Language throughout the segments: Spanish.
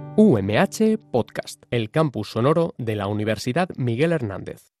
UMH Podcast, el campus sonoro de la Universidad Miguel Hernández.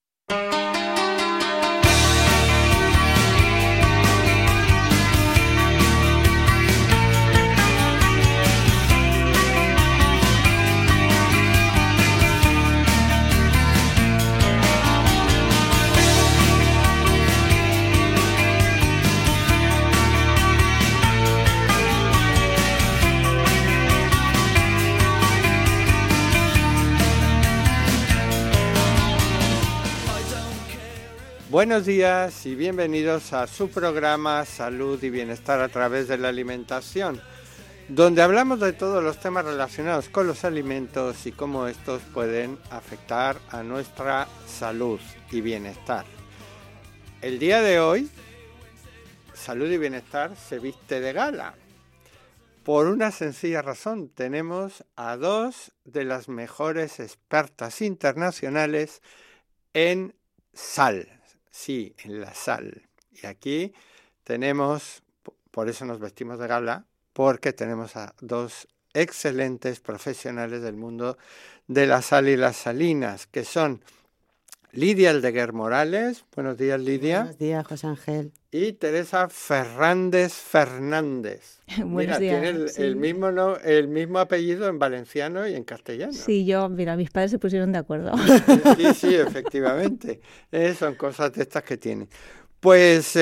Buenos días y bienvenidos a su programa Salud y Bienestar a través de la alimentación, donde hablamos de todos los temas relacionados con los alimentos y cómo estos pueden afectar a nuestra salud y bienestar. El día de hoy, Salud y Bienestar se viste de gala. Por una sencilla razón, tenemos a dos de las mejores expertas internacionales en sal. Sí, en la sal. Y aquí tenemos, por eso nos vestimos de gala, porque tenemos a dos excelentes profesionales del mundo de la sal y las salinas, que son Lidia Aldeguer Morales. Buenos días, Lidia. Buenos días, José Ángel. Y Teresa Fernández Fernández. Buenos días. Tiene Sí. el mismo apellido en valenciano y en castellano. Sí, mis padres se pusieron de acuerdo. Sí, efectivamente. Son cosas de estas que tienen. Pues,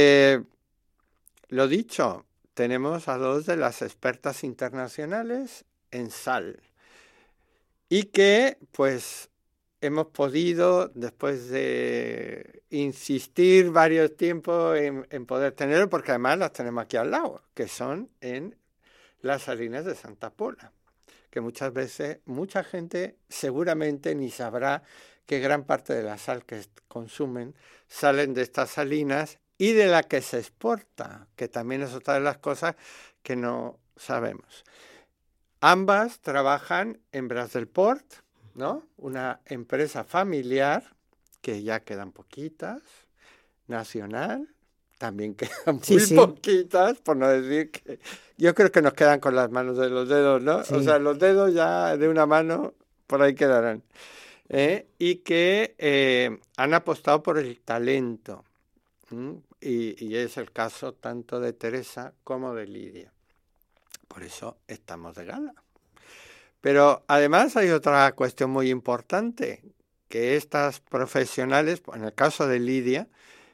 lo dicho, tenemos a dos de las expertas internacionales en sal. Y que, pues, hemos podido, después de insistir varios tiempos en poder tenerlo, porque además las tenemos aquí al lado, que son en las salinas de Santa Pola, que muchas veces mucha gente seguramente ni sabrá que gran parte de la sal que consumen salen de estas salinas y de la que se exporta, que también es otra de las cosas que no sabemos. Ambas trabajan en Bras del Port, ¿no? Una empresa familiar, que ya quedan poquitas, nacional, también quedan muy poquitas, por no decir que yo creo que nos quedan con las manos de los dedos, ¿no? Sí. O sea, los dedos ya de una mano por ahí quedarán. Y que han apostado por el talento. Y es el caso tanto de Teresa como de Lidia. Por eso estamos de gala. Pero además hay otra cuestión muy importante, que estas profesionales, en el caso de Lidia,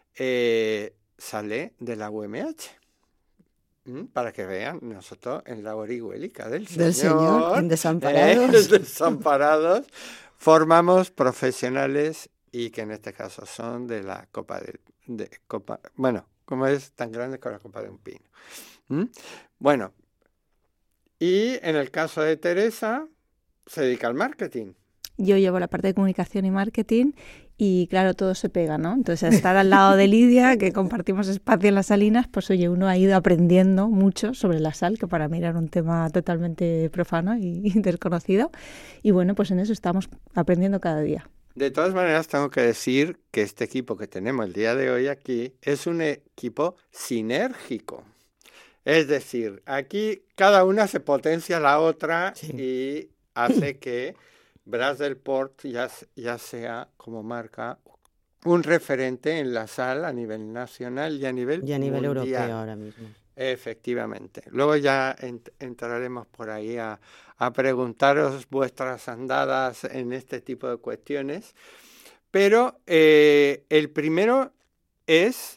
sale de la UMH. Para que vean, nosotros en la orihuélica del Señor, en Desamparados. Desamparados, formamos profesionales y que en este caso son de la copa bueno, como es tan grande como la copa de un pino. Bueno. Y en el caso de Teresa, se dedica al marketing. Yo llevo la parte de comunicación y marketing y claro, todo se pega, ¿no? Entonces, estar al lado de Lidia, que compartimos espacio en las salinas, pues oye, uno ha ido aprendiendo mucho sobre la sal, que para mí era un tema totalmente profano y desconocido. Y bueno, pues en eso estamos aprendiendo cada día. De todas maneras, tengo que decir que este equipo que tenemos el día de hoy aquí es un equipo sinérgico. Es decir, aquí cada una se potencia a la otra y hace que Bras del Port ya sea como marca un referente en la sal a nivel nacional y a nivel mundial. Europeo ahora mismo. Efectivamente. Luego ya entraremos por ahí a preguntaros vuestras andadas en este tipo de cuestiones. Pero el primero es,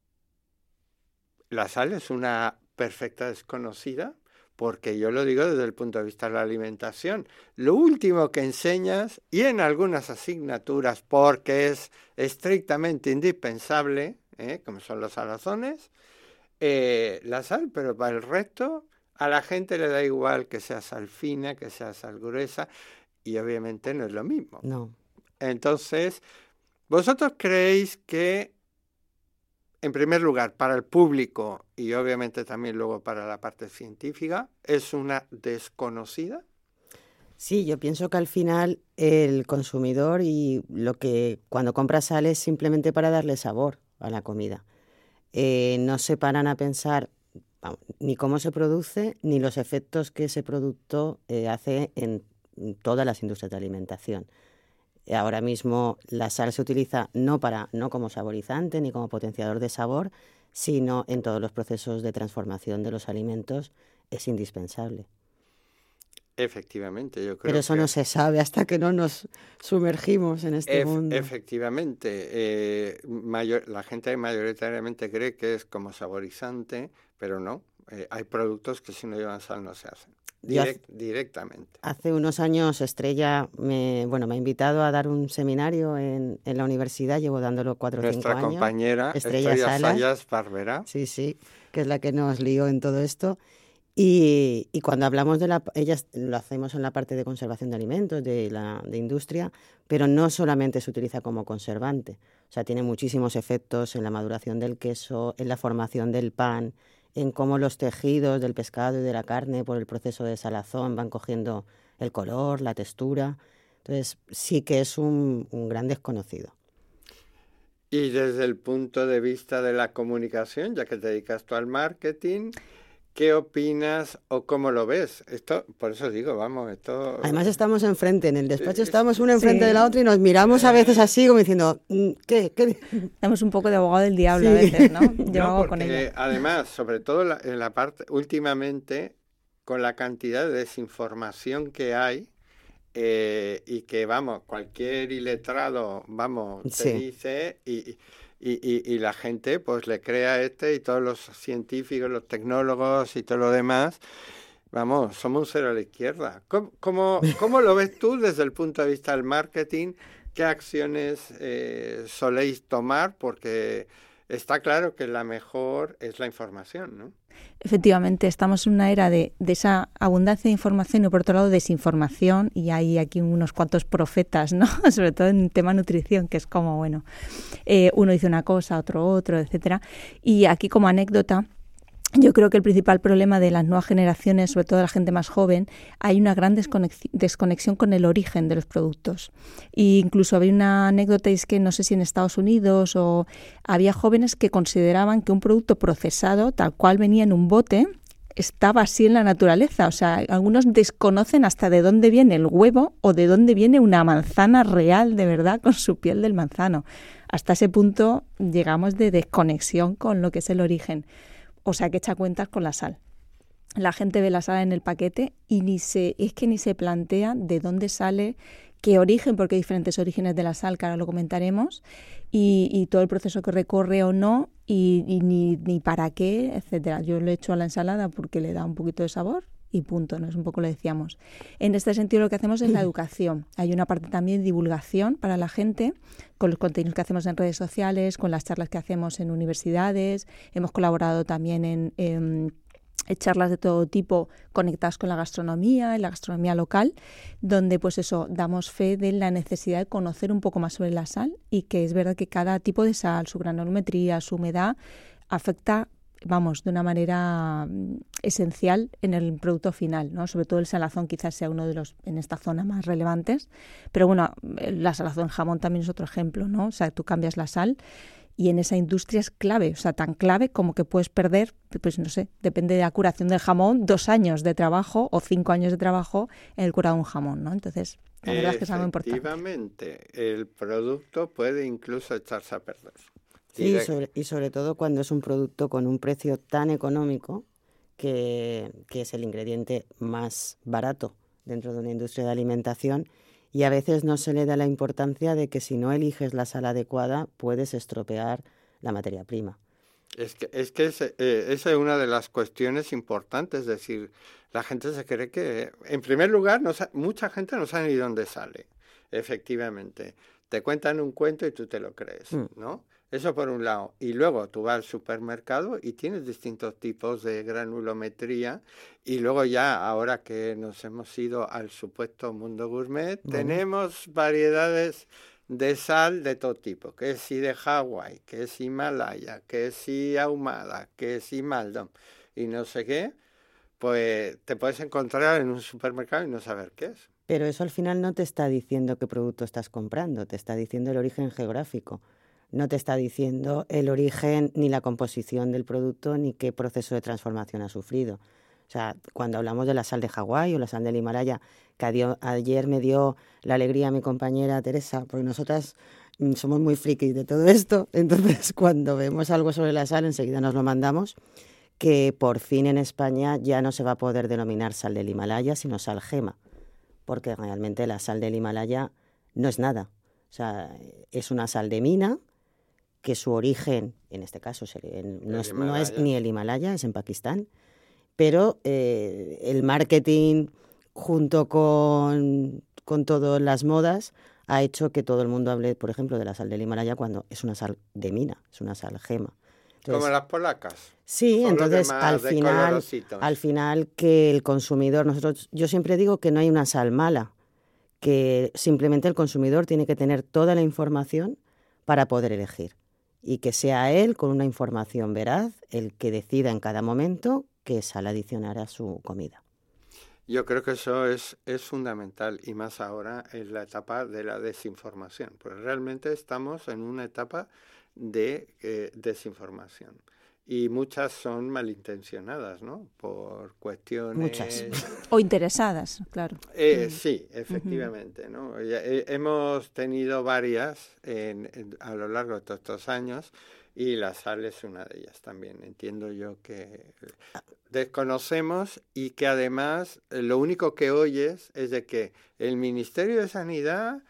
la sal es una perfecta desconocida, porque yo lo digo desde el punto de vista de la alimentación. Lo último que enseñas, y en algunas asignaturas, porque es estrictamente indispensable, como son los salazones, la sal, pero para el resto, a la gente le da igual que sea sal fina, que sea sal gruesa, y obviamente no es lo mismo. No. Entonces, ¿vosotros creéis que, en primer lugar, para el público y obviamente también luego para la parte científica, es una desconocida? Sí, yo pienso que al final el consumidor y lo que cuando compra sal es simplemente para darle sabor a la comida. No se paran a pensar ni cómo se produce, ni los efectos que ese producto hace en todas las industrias de alimentación. Ahora mismo la sal se utiliza no como saborizante ni como potenciador de sabor, sino en todos los procesos de transformación de los alimentos es indispensable. Efectivamente, yo creo Pero eso que no se sabe hasta que no nos sumergimos en este mundo. efectivamente, la gente mayoritariamente cree que es como saborizante, pero no. Hay productos que si no llevan sal no se hacen. Directamente. Hace unos años Estrella me ha invitado a dar un seminario en la universidad, llevo dándolo 4 o 5 años. Nuestra compañera Estrella Sayas Barbera. Sí, que es la que nos lió en todo esto. Y cuando hablamos ellas lo hacemos en la parte de conservación de alimentos, de industria, pero no solamente se utiliza como conservante. O sea, tiene muchísimos efectos en la maduración del queso, en la formación del pan, en cómo los tejidos del pescado y de la carne por el proceso de salazón van cogiendo el color, la textura. Entonces sí que es un gran desconocido. Y desde el punto de vista de la comunicación, ya que te dedicas tú al marketing, ¿qué opinas o cómo lo ves? Esto, por eso digo, esto... Además estamos enfrente, en el despacho estamos una enfrente de la otra y nos miramos a veces así como diciendo, ¿qué? Estamos un poco de abogado del diablo a veces, ¿no? Yo hago con ella. Además, sobre todo en la parte, últimamente, con la cantidad de desinformación que hay, y que, cualquier iletrado, te dice... Y la gente pues le crea y todos los científicos, los tecnólogos y todo lo demás, somos un cero a la izquierda. ¿Cómo lo ves tú desde el punto de vista del marketing? ¿Qué acciones soléis tomar? Porque está claro que la mejor es la información, ¿no? Efectivamente, estamos en una era de esa abundancia de información y por otro lado desinformación, y hay aquí unos cuantos profetas, ¿no? Sobre todo en tema nutrición, que es como, uno dice una cosa, otro, etcétera. Y aquí como anécdota, yo creo que el principal problema de las nuevas generaciones, sobre todo de la gente más joven, hay una gran desconexión con el origen de los productos. E incluso había una anécdota, y es que no sé si en Estados Unidos había jóvenes que consideraban que un producto procesado, tal cual venía en un bote, estaba así en la naturaleza. O sea, algunos desconocen hasta de dónde viene el huevo o de dónde viene una manzana real, de verdad, con su piel del manzano. Hasta ese punto llegamos de desconexión con lo que es el origen. O sea, que echa cuentas con la sal. La gente ve la sal en el paquete y ni se plantea de dónde sale, qué origen, porque hay diferentes orígenes de la sal, que ahora lo comentaremos, y todo el proceso que recorre o no, y ni para qué, etcétera. Yo lo he hecho a la ensalada porque le da un poquito de sabor y punto, ¿no? Es un poco lo decíamos. En este sentido lo que hacemos es la educación. Hay una parte también de divulgación para la gente, con los contenidos que hacemos en redes sociales, con las charlas que hacemos en universidades. Hemos colaborado también en charlas de todo tipo conectadas con la gastronomía, en la gastronomía local, donde damos fe de la necesidad de conocer un poco más sobre la sal, y que es verdad que cada tipo de sal, su granulometría, su humedad, afecta de una manera esencial en el producto final, ¿no? Sobre todo el salazón quizás sea uno de los en esta zona más relevantes, pero la salazón en jamón también es otro ejemplo, ¿no? O sea, tú cambias la sal y en esa industria es clave, o sea, tan clave como que puedes perder, pues no sé, depende de la curación del jamón, 2 años de trabajo o 5 años de trabajo en el curado de un jamón, ¿no? Entonces, la verdad es que es algo importante. Efectivamente, el producto puede incluso echarse a perder. Sí, y sobre todo cuando es un producto con un precio tan económico, que es el ingrediente más barato dentro de una industria de alimentación, y a veces no se le da la importancia de que si no eliges la sal adecuada puedes estropear la materia prima. Esa es una de las cuestiones importantes, es decir, la gente se cree que, en primer lugar, mucha gente no sabe ni dónde sale, efectivamente. Te cuentan un cuento y tú te lo crees, ¿no? Eso por un lado. Y luego tú vas al supermercado y tienes distintos tipos de granulometría. Y luego ya, ahora que nos hemos ido al supuesto mundo gourmet, tenemos variedades de sal de todo tipo. Que si de Hawái, que si Himalaya, que si ahumada, que si Maldon y no sé qué, pues te puedes encontrar en un supermercado y no saber qué es. Pero eso al final no te está diciendo qué producto estás comprando, te está diciendo el origen geográfico. no te está diciendo el origen ni la composición del producto ni qué proceso de transformación ha sufrido. O sea, cuando hablamos de la sal de Hawái o la sal del Himalaya, que ayer me dio la alegría a mi compañera Teresa, porque nosotras somos muy frikis de todo esto, entonces cuando vemos algo sobre la sal enseguida nos lo mandamos, que por fin en España ya no se va a poder denominar sal del Himalaya, sino sal gema, porque realmente la sal del Himalaya no es nada. O sea, es una sal de mina que su origen, en este caso, no es ni el Himalaya, es en Pakistán, pero el marketing junto con todas las modas ha hecho que todo el mundo hable, por ejemplo, de la sal del Himalaya cuando es una sal de mina, es una sal gema. Entonces, como las polacas. Sí, entonces al final que el consumidor, yo siempre digo que no hay una sal mala, que simplemente el consumidor tiene que tener toda la información para poder elegir y que sea él, con una información veraz, el que decida en cada momento qué sal adicionar a su comida. Yo creo que eso es fundamental, y más ahora en la etapa de la desinformación, porque realmente estamos en una etapa de desinformación. Y muchas son malintencionadas, ¿no? Por cuestiones... Muchas. O interesadas, claro. Sí, efectivamente, ¿no? Hemos tenido varias a lo largo de todos estos años, y la sal es una de ellas también. Entiendo yo que desconocemos, y que además lo único que oyes es de que el Ministerio de Sanidad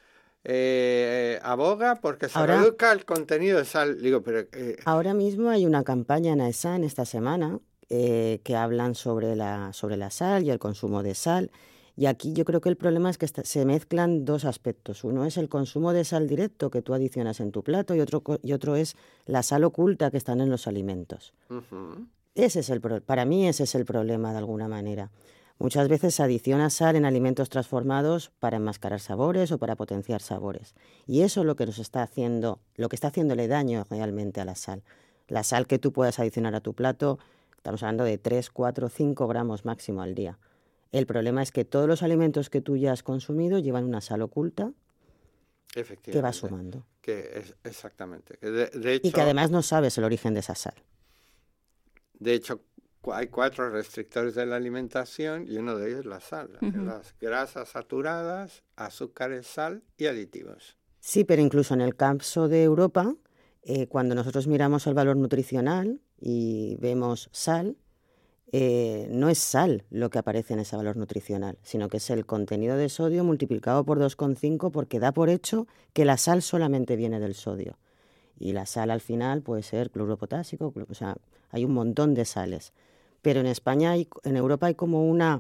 aboga porque se reduzca el contenido de sal. Digo, pero ahora mismo hay una campaña en AESAN esta semana que hablan sobre la sal y el consumo de sal. Y aquí yo creo que el problema es que se mezclan dos aspectos. Uno es el consumo de sal directo que tú adicionas en tu plato, y otro es la sal oculta que están en los alimentos. Uh-huh. Para mí ese es el problema de alguna manera. Muchas veces se adiciona sal en alimentos transformados para enmascarar sabores o para potenciar sabores. Y eso es lo que está haciéndole daño realmente a la sal. La sal que tú puedas adicionar a tu plato, estamos hablando de 3, 4, 5 gramos máximo al día. El problema es que todos los alimentos que tú ya has consumido llevan una sal oculta que va sumando. Exactamente. De hecho, y que además no sabes el origen de esa sal. De hecho, hay 4 restrictores de la alimentación, y uno de ellos es la sal. Uh-huh. Las grasas saturadas, azúcares, sal y aditivos. Sí, pero incluso en el caso de Europa, cuando nosotros miramos el valor nutricional y vemos sal, no es sal lo que aparece en ese valor nutricional, sino que es el contenido de sodio multiplicado por 2,5, porque da por hecho que la sal solamente viene del sodio. Y la sal al final puede ser cloruro potásico, o sea, hay un montón de sales. Pero en España en Europa hay como una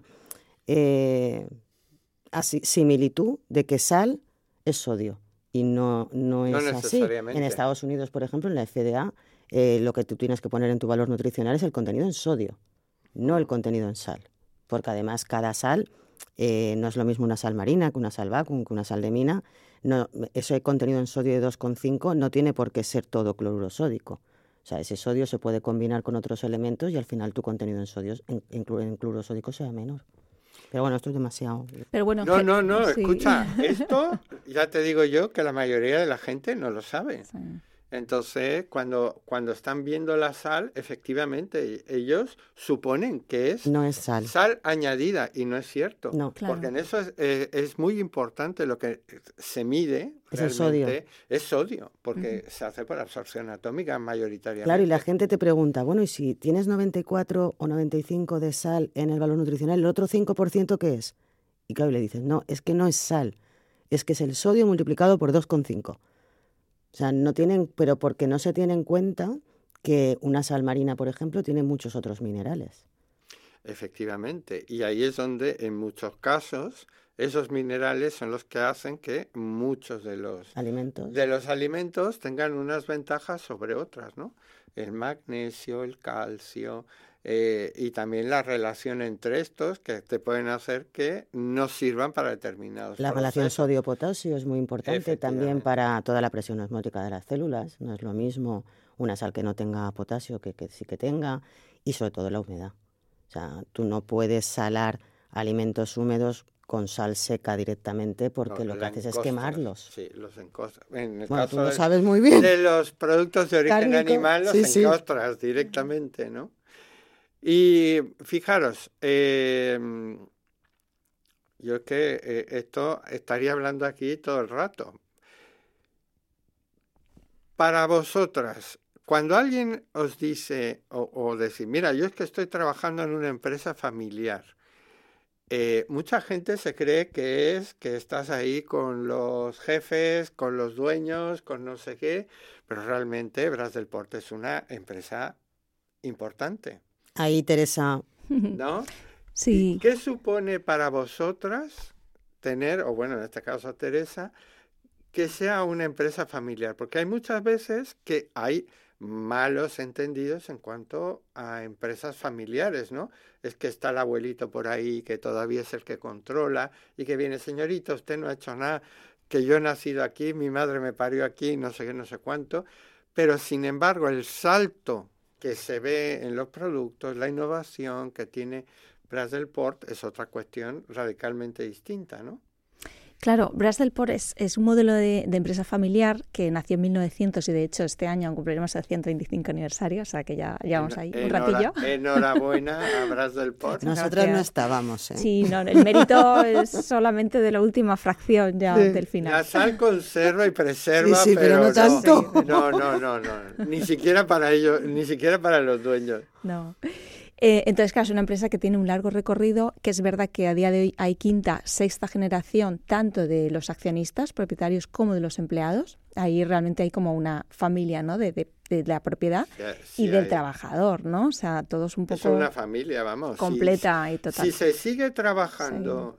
similitud de que sal es sodio, y no es así. En Estados Unidos, por ejemplo, en la FDA, lo que tú tienes que poner en tu valor nutricional es el contenido en sodio, no el contenido en sal, porque además cada sal no es lo mismo una sal marina que una sal vacuum, que una sal de mina. No, ese contenido en sodio de 2,5 no tiene por qué ser todo cloruro sódico. O sea, ese sodio se puede combinar con otros elementos y al final tu contenido en sodio, en cloruro sódico, sea menor. Pero bueno, esto es demasiado... Pero bueno, no, sí. Escucha, esto ya te digo yo que la mayoría de la gente no lo sabe. Sí. Entonces, cuando están viendo la sal, efectivamente, ellos suponen que es, no es sal. Sal añadida, y no es cierto. No, claro. Porque en eso es muy importante lo que se mide. Es el sodio. Es sodio, porque se hace por absorción atómica mayoritariamente. Claro, y la gente te pregunta, bueno, y si tienes 94 o 95 de sal en el valor nutricional, ¿el otro 5% qué es? Y claro, le dices, no, es que no es sal, es que es el sodio multiplicado por 2,5. O sea, pero porque no se tiene en cuenta que una sal marina, por ejemplo, tiene muchos otros minerales. Efectivamente, y ahí es donde en muchos casos esos minerales son los que hacen que muchos de los alimentos tengan unas ventajas sobre otras, ¿no? El magnesio, el calcio, y también la relación entre estos que te pueden hacer que no sirvan para determinados procesos. Relación sodio-potasio es muy importante también para toda la presión osmótica de las células. No es lo mismo una sal que no tenga potasio que sí que tenga, y sobre todo la humedad. O sea, tú no puedes salar alimentos húmedos con sal seca directamente, porque lo que haces es quemarlos. Sí, los encostras. En el Bueno, caso tú lo sabes muy bien. de los productos de origen Cárnico, animal, los sí, encostras directamente, ¿no? Y fijaros, yo es que esto estaría hablando aquí todo el rato. Para vosotras, cuando alguien os dice o decir, mira, yo es que estoy trabajando en una empresa familiar, mucha gente se cree que es que estás ahí con los jefes, con los dueños, con no sé qué, pero realmente Bras del Port es una empresa importante, Ahí, Teresa, ¿no? Sí. ¿Y qué supone para vosotras tener, o bueno, en este caso Teresa, que sea una empresa familiar? Porque hay muchas veces que hay malos entendidos en cuanto a empresas familiares, ¿no? Es que está el abuelito por ahí que todavía es el que controla y que viene, señorita, usted no ha hecho nada, que yo he nacido aquí, mi madre me parió aquí, no sé qué, no sé cuánto, pero sin embargo el salto que se ve en los productos, la innovación que tiene Bras del Port es otra cuestión radicalmente distinta, ¿no? Claro, Bras del Port es un modelo de empresa familiar que nació en 1900 y de hecho este año cumpliremos el 125 aniversario, o sea que ya llevamos ahí un ratillo. Enhorabuena a Bras del Port. Nosotros no estábamos, ¿eh? Sí, no, el mérito es solamente de la última fracción ya del final. La sal conserva y preserva, sí, pero no tanto. No, ni siquiera para ellos, ni siquiera para los dueños. No. Entonces, claro, es una empresa que tiene un largo recorrido, que es verdad que a día de hoy hay quinta, sexta generación, tanto de los accionistas, propietarios, como de los empleados. Ahí realmente hay como una familia, ¿no? de la propiedad y del trabajador, ¿no? O sea, todos un poco... Es una familia, vamos. Completa y total. Si se sigue trabajando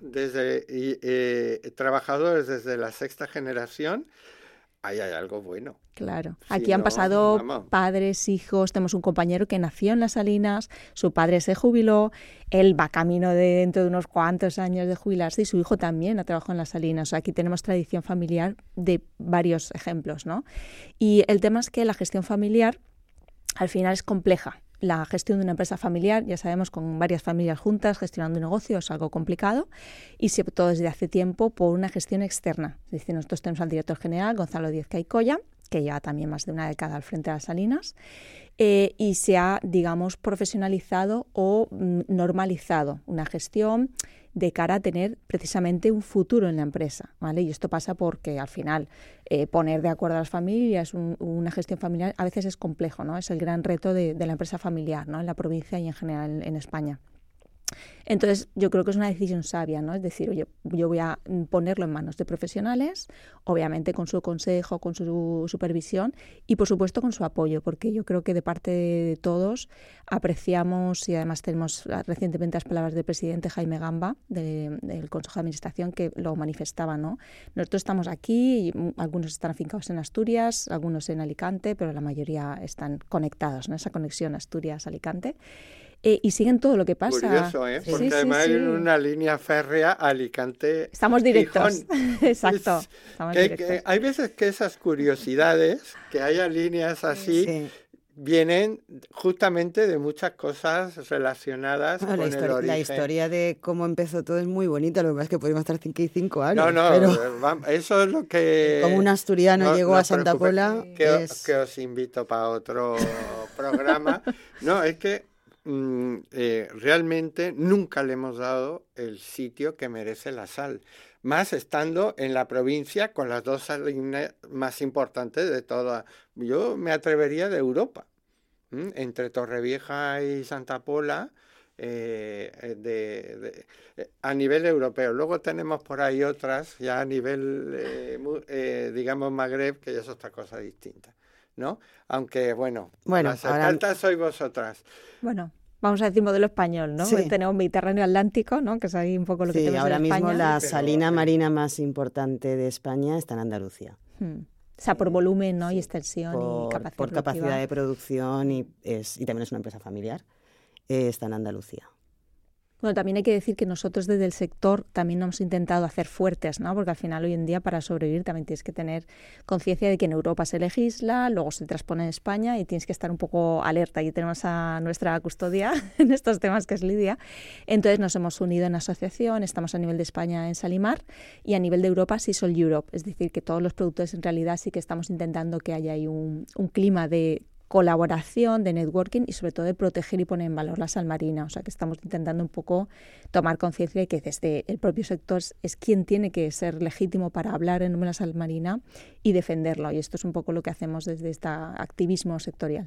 trabajadores desde la sexta generación, ahí hay algo bueno. Claro. Aquí han pasado padres, hijos. Tenemos un compañero que nació en Las Salinas, su padre se jubiló, él va camino de dentro de unos cuantos años de jubilarse y su hijo también ha trabajado en Las Salinas. O sea, aquí tenemos tradición familiar de varios ejemplos, ¿no? Y el tema es que la gestión familiar al final es compleja. La gestión de una empresa familiar, ya sabemos, con varias familias juntas gestionando un negocio es algo complicado y se optó desde hace tiempo por una gestión externa. Es decir, nosotros tenemos al director general, Gonzalo Díez Caicoya, que lleva también más de una década al frente de Las Salinas, y se ha, digamos, profesionalizado o normalizado una gestión de cara a tener precisamente un futuro en la empresa, ¿vale? Y esto pasa porque al final poner de acuerdo a las familias, una gestión familiar a veces es complejo, ¿no? Es el gran reto de la empresa familiar, ¿no? En la provincia y en general en España. Entonces, yo creo que es una decisión sabia, ¿no? Es decir, oye, yo voy a ponerlo en manos de profesionales, obviamente con su consejo, con su supervisión y, por supuesto, con su apoyo, porque yo creo que de parte de todos apreciamos y además tenemos recientemente las palabras del presidente Jaime Gamba del Consejo de Administración que lo manifestaba, ¿no? Nosotros estamos aquí, y algunos están afincados en Asturias, algunos en Alicante, pero la mayoría están conectados, ¿no? Esa conexión Asturias-Alicante. Y siguen todo lo que pasa. Curioso, ¿eh? Porque además hay una línea férrea Alicante. Estamos directos. Exacto. Estamos directos. Hay veces que esas curiosidades, que haya líneas así, vienen justamente de muchas cosas relacionadas con el origen. La historia de cómo empezó todo es muy bonita, lo que pasa es que podemos estar 5 y 5 años. No, pero eso es lo que... Como un asturiano llegó a Santa Pola... Que os invito para otro programa. No, es que realmente nunca le hemos dado el sitio que merece la sal, más estando en la provincia con las dos salinas más importantes de toda, yo me atrevería de Europa, entre Torrevieja y Santa Pola, a nivel europeo. Luego tenemos por ahí otras ya a nivel, digamos, Magreb, que ya es otra cosa distinta, ¿no? Aunque, bueno las expertas sois vosotras. Bueno, vamos a decir modelo español, ¿no? Sí. Tenemos Mediterráneo Atlántico, ¿no? Que es ahí un poco lo que tenemos ahora en España. mismo la salina marina más importante de España está en Andalucía. O sea, por volumen, ¿no? Y extensión y capacidad por capacidad de producción y también es una empresa familiar. Está en Andalucía. Bueno, también hay que decir que nosotros desde el sector también nos hemos intentado hacer fuertes, ¿no? Porque al final hoy en día para sobrevivir también tienes que tener conciencia de que en Europa se legisla, luego se transpone en España y tienes que estar un poco alerta. Y tenemos a nuestra custodia en estos temas, que es Lidia. Entonces nos hemos unido en asociación, estamos a nivel de España en Salimar y a nivel de Europa Sisol Europe. Es decir, que todos los productores en realidad sí que estamos intentando que haya ahí un clima de colaboración, de networking y sobre todo de proteger y poner en valor la sal marina. O sea que estamos intentando un poco tomar conciencia de que desde el propio sector es quien tiene que ser legítimo para hablar en nombre de la sal marina y defenderlo. Y esto es un poco lo que hacemos desde este activismo sectorial.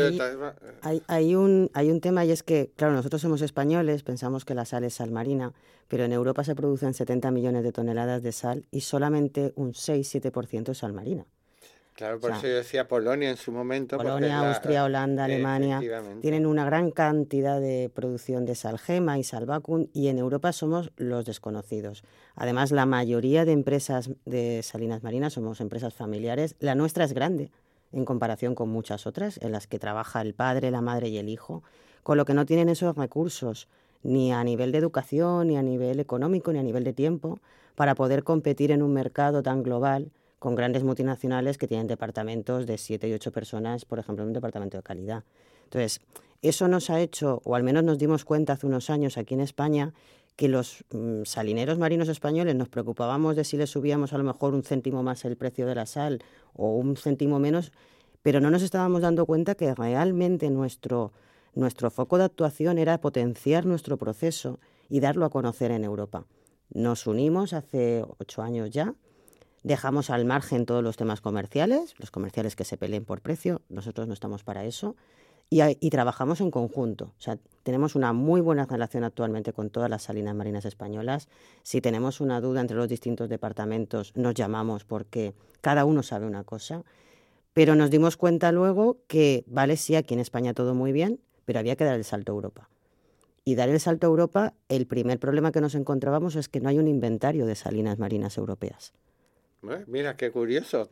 Hay un tema y es que, claro, nosotros somos españoles, pensamos que la sal es sal marina, pero en Europa se producen 70 millones de toneladas de sal y solamente un 6-7% es sal marina. Claro, por eso yo decía Polonia en su momento. Polonia, Austria, Holanda, Alemania tienen una gran cantidad de producción de sal gema y sal vacún y en Europa somos los desconocidos. Además, la mayoría de empresas de salinas marinas somos empresas familiares. La nuestra es grande en comparación con muchas otras en las que trabaja el padre, la madre y el hijo, con lo que no tienen esos recursos ni a nivel de educación, ni a nivel económico, ni a nivel de tiempo para poder competir en un mercado tan global con grandes multinacionales que tienen departamentos de 7 y 8 personas, por ejemplo, en un departamento de calidad. Entonces, eso nos ha hecho, o al menos nos dimos cuenta hace unos años aquí en España, que los salineros marinos españoles nos preocupábamos de si les subíamos a lo mejor 1 céntimo más el precio de la sal o 1 céntimo menos, pero no nos estábamos dando cuenta que realmente nuestro foco de actuación era potenciar nuestro proceso y darlo a conocer en Europa. Nos unimos hace 8 años ya. Dejamos al margen todos los temas comerciales, los comerciales que se peleen por precio, nosotros no estamos para eso, y trabajamos en conjunto. O sea, tenemos una muy buena relación actualmente con todas las salinas marinas españolas. Si tenemos una duda entre los distintos departamentos, nos llamamos porque cada uno sabe una cosa, pero nos dimos cuenta luego que, vale, sí, aquí en España todo muy bien, pero había que dar el salto a Europa. Y dar el salto a Europa, el primer problema que nos encontrábamos es que no hay un inventario de salinas marinas europeas. Mira, qué curioso.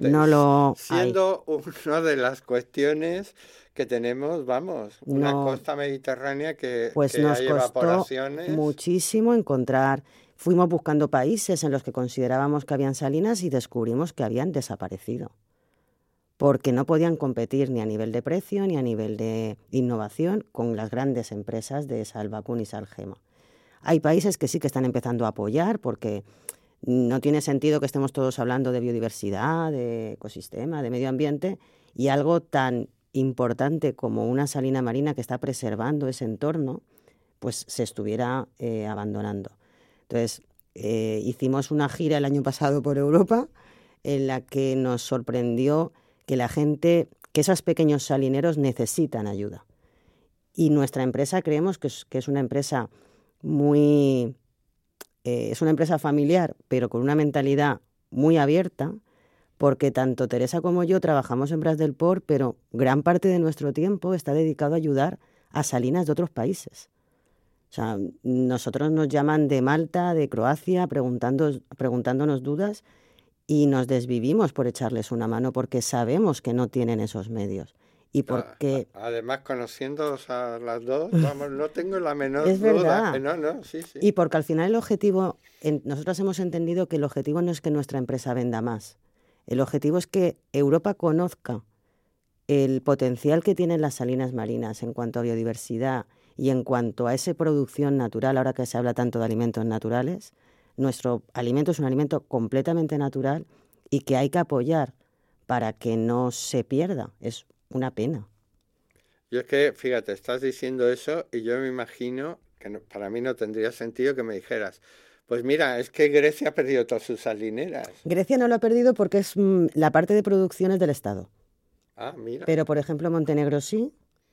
Siendo una de las cuestiones que tenemos, una costa mediterránea que nos hay costó evaporaciones. Muchísimo encontrar. Fuimos buscando países en los que considerábamos que habían salinas y descubrimos que habían desaparecido. Porque no podían competir ni a nivel de precio ni a nivel de innovación con las grandes empresas de sal vacún y sal gema. Hay países que sí que están empezando a apoyar porque no tiene sentido que estemos todos hablando de biodiversidad, de ecosistema, de medio ambiente y algo tan importante como una salina marina que está preservando ese entorno, pues se estuviera abandonando. Entonces, hicimos una gira el año pasado por Europa en la que nos sorprendió que que esos pequeños salineros necesitan ayuda. Y nuestra empresa creemos que es una empresa es una empresa familiar, pero con una mentalidad muy abierta, porque tanto Teresa como yo trabajamos en Bras del Port, pero gran parte de nuestro tiempo está dedicado a ayudar a salinas de otros países. O sea, nosotros nos llaman de Malta, de Croacia, preguntándonos dudas y nos desvivimos por echarles una mano porque sabemos que no tienen esos medios. Y porque además, conociéndoos a las dos, no tengo la menor es duda. Verdad. Sí. Y porque al final el objetivo, nosotros hemos entendido que el objetivo no es que nuestra empresa venda más. El objetivo es que Europa conozca el potencial que tienen las salinas marinas en cuanto a biodiversidad y en cuanto a esa producción natural, ahora que se habla tanto de alimentos naturales. Nuestro alimento es un alimento completamente natural y que hay que apoyar para que no se pierda. Es una pena. Yo es que, fíjate, estás diciendo eso y yo me imagino que para mí no tendría sentido que me dijeras, pues mira, es que Grecia ha perdido todas sus salineras. Grecia no lo ha perdido porque es la parte de producción es del Estado. Ah, mira. Pero, por ejemplo, Montenegro sí.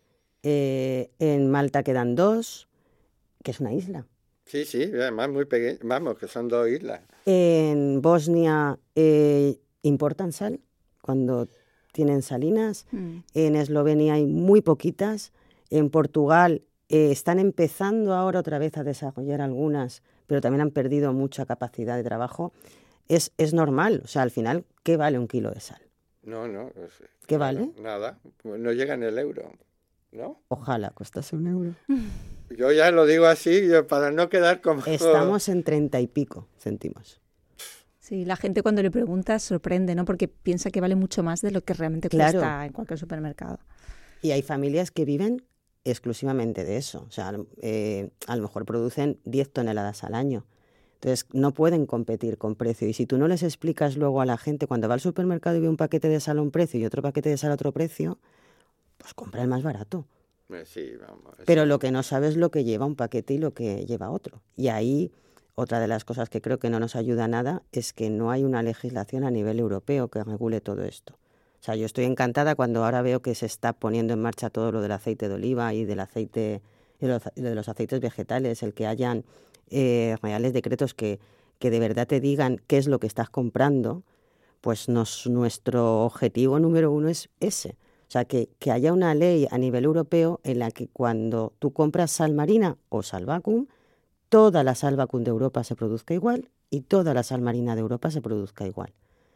En Malta quedan 2, que es una isla. Sí, además muy pequeña. Que son 2 islas. En Bosnia importan sal cuando tienen salinas. En Eslovenia hay muy poquitas. En Portugal están empezando ahora otra vez a desarrollar algunas, pero también han perdido mucha capacidad de trabajo. Es normal. O sea, al final, ¿qué vale 1 kilo de sal? No. ¿Qué vale? Nada. No llega en el euro. ¿no? Ojalá costase €1. Yo ya lo digo así, para no quedar como... Estamos en 30 y pico céntimos. Sí, la gente cuando le pregunta sorprende, ¿no? Porque piensa que vale mucho más de lo que realmente cuesta en cualquier supermercado. Y hay familias que viven exclusivamente de eso. O sea, a lo mejor producen 10 toneladas al año. Entonces, no pueden competir con precio. Y si tú no les explicas luego a la gente, cuando va al supermercado y ve un paquete de sal a un precio y otro paquete de sal a otro precio, pues compra el más barato. Sí, vamos. Pero lo que no sabes es lo que lleva un paquete y lo que lleva otro. Y ahí, otra de las cosas que creo que no nos ayuda nada es que no hay una legislación a nivel europeo que regule todo esto. O sea, yo estoy encantada cuando ahora veo que se está poniendo en marcha todo lo del aceite de oliva y del aceite y de los aceites vegetales, el que hayan reales decretos que de verdad te digan qué es lo que estás comprando, pues nuestro objetivo número 1 es ese. O sea, que haya una ley a nivel europeo en la que cuando tú compras sal marina o sal vacum, toda la sal vacum de Europa se produzca igual y toda la sal marina de Europa se produzca igual.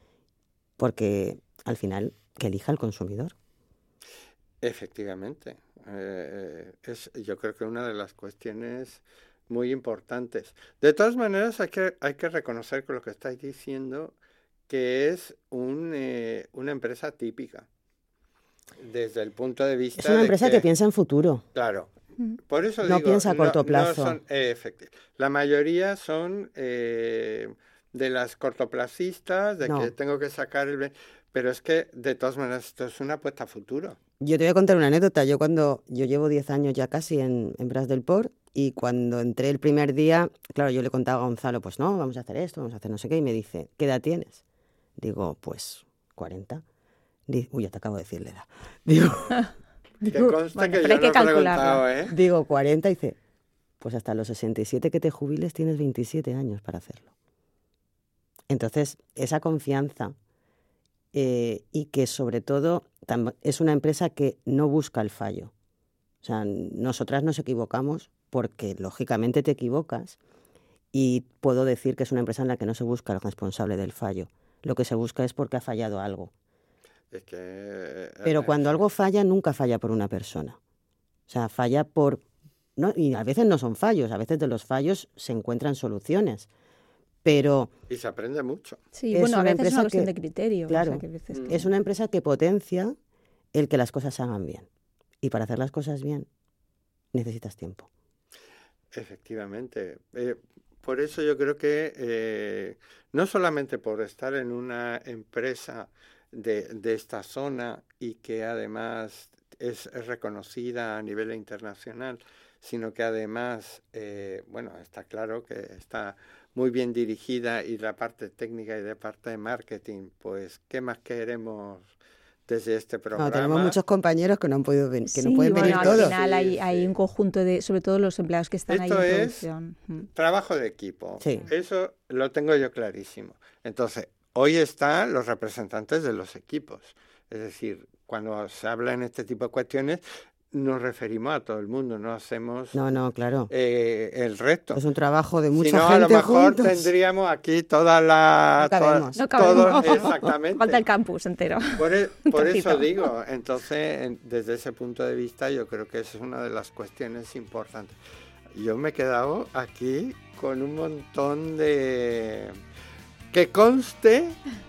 Porque al final, que elija el consumidor. Efectivamente. Yo creo que una de las cuestiones muy importantes. De todas maneras, hay que reconocer que lo que estáis diciendo, que es una empresa típica. Desde el punto de vista es una empresa que piensa en futuro. Claro. Por eso no digo, piensa a corto plazo. No son, la mayoría son de las cortoplacistas, de que tengo que sacar el... Pero es que, de todas maneras, esto es una apuesta a futuro. Yo te voy a contar una anécdota. Yo llevo 10 años ya casi en Bras del Port, y cuando entré el primer día, claro, yo le contaba a Gonzalo, pues no, vamos a hacer esto, vamos a hacer no sé qué, y me dice, ¿qué edad tienes? Digo, pues 40. Uy, ya te acabo de decir la edad. Que conste que yo no he preguntado, ¿eh? Digo, 40, y dice, pues hasta los 67 que te jubiles tienes 27 años para hacerlo. Entonces, esa confianza, y que sobre todo es una empresa que no busca el fallo. O sea, nosotras nos equivocamos porque lógicamente te equivocas, y puedo decir que es una empresa en la que no se busca el responsable del fallo. Lo que se busca es porque ha fallado algo. Pero cuando algo falla, nunca falla por una persona. O sea, falla por... ¿no? Y a veces no son fallos, a veces de los fallos se encuentran soluciones. Pero... Y se aprende mucho. Sí, bueno, a veces es una cuestión de criterio. Claro, o sea, que es una empresa que potencia el que las cosas se hagan bien. Y para hacer las cosas bien, necesitas tiempo. Efectivamente. Por eso yo creo que no solamente por estar en una empresa de esta zona y que además es reconocida a nivel internacional, sino que además, está claro que está muy bien dirigida, y la parte técnica y de parte de marketing, pues, ¿qué más queremos desde este programa? No, tenemos muchos compañeros que no han podido venir, que sí, no pueden venir todos. Al final hay un conjunto de, sobre todo los empleados que están ahí en producción. Trabajo de equipo. Sí. Eso lo tengo yo clarísimo. Entonces, hoy están los representantes de los equipos. Es decir, cuando se habla en este tipo de cuestiones, nos referimos a todo el mundo, no hacemos claro. El resto. Es un trabajo de mucha gente juntos. A lo mejor tendríamos aquí toda la... No cabemos. Exactamente. Falta el campus entero. Por eso digo, entonces, desde ese punto de vista, yo creo que esa es una de las cuestiones importantes. Yo me he quedado aquí con un montón de... Que conste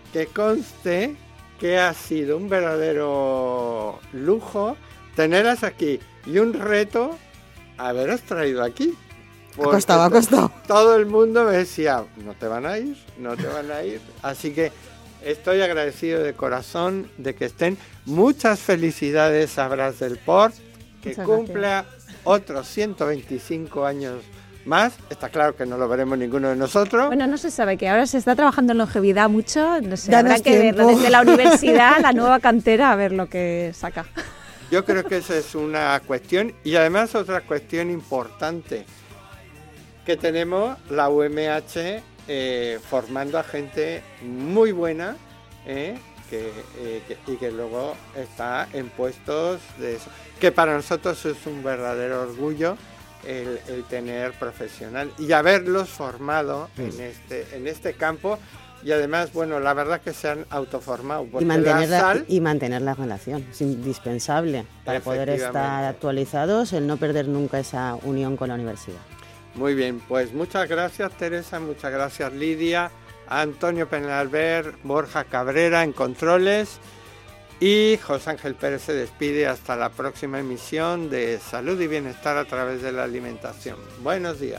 que ha sido un verdadero lujo tenerlas aquí, y un reto haberos traído aquí. Ha costado. Todo el mundo me decía, no te van a ir. Así que estoy agradecido de corazón de que estén. Muchas felicidades a Bras del Port, que cumpla otros 125 años más. Está claro que no lo veremos ninguno de nosotros. Bueno, no se sabe, que ahora se está trabajando en longevidad mucho, no sé, habrá que verlo desde la universidad, la nueva cantera, a ver lo que saca. Yo creo que esa es una cuestión, y además otra cuestión importante, que tenemos la UMH formando a gente muy buena, y que luego está en puestos de eso, que para nosotros es un verdadero orgullo el tener profesional y haberlos formado en este campo Y además, bueno, la verdad que se han autoformado. Porque Y mantener la relación, es indispensable para poder estar actualizados, el no perder nunca esa unión con la universidad. Muy bien, pues muchas gracias Teresa, muchas gracias Lidia, a Antonio Penalver, Borja Cabrera en controles y José Ángel Pérez se despide hasta la próxima emisión de Salud y Bienestar a través de la alimentación. Buenos días.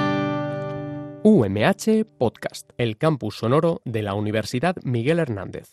UMH Podcast, el campus sonoro de la Universidad Miguel Hernández.